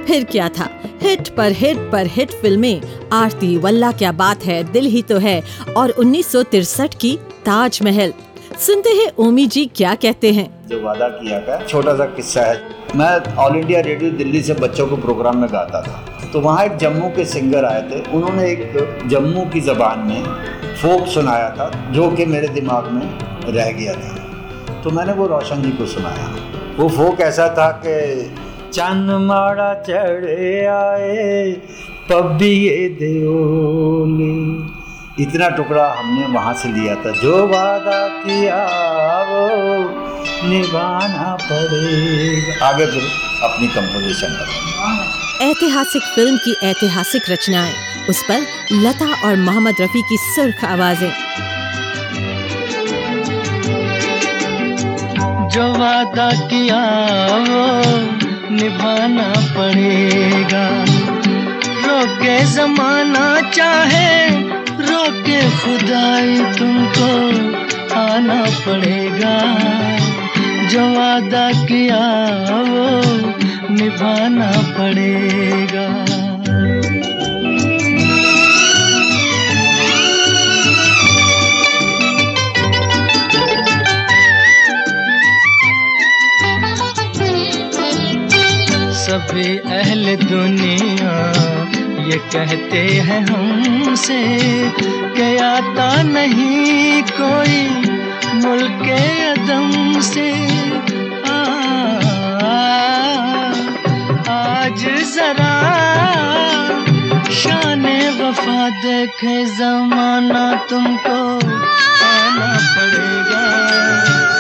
फिर क्या था, हिट पर हिट फिल्में, आरती, वल्ला क्या बात है, दिल ही तो है और 1963 की ताजमहल। सुनते हैं ओमी जी क्या कहते हैं। जो वादा किया का छोटा सा किस्सा है। मैं ऑल इंडिया रेडियो दिल्ली से बच्चों को प्रोग्राम में गाता था, तो वहाँ एक जम्मू के सिंगर आए थे। उन्होंने एक जम्मू की ज़बान में फोक सुनाया था जो कि मेरे दिमाग में रह गया था, तो मैंने वो रोशन जी को सुनाया। वो फोक ऐसा था कि चन माड़ा चढ़े आए पब्बिए देओली, इतना टुकड़ा हमने वहाँ से लिया था। जो वादा किया वो निभाना पड़ेगा। आगे फिर अपनी कंपोजिशन कर। ऐतिहासिक फिल्म की ऐतिहासिक रचनाएं, उस पर लता और मोहम्मद रफी की सुर्ख आवाजें। जो वादा किया वो निभाना पड़ेगा, रोके ज़माना चाहे रोके खुदाई तुमको आना पड़ेगा। जो वादा किया वो निभाना पड़ेगा। सभी अहले दुनिया ये कहते हैं हमसे कि आता नहीं कोई मुल्के अदम से। आज जरा शाने वफा देखे ज़माना तुमको आना पड़ेगा।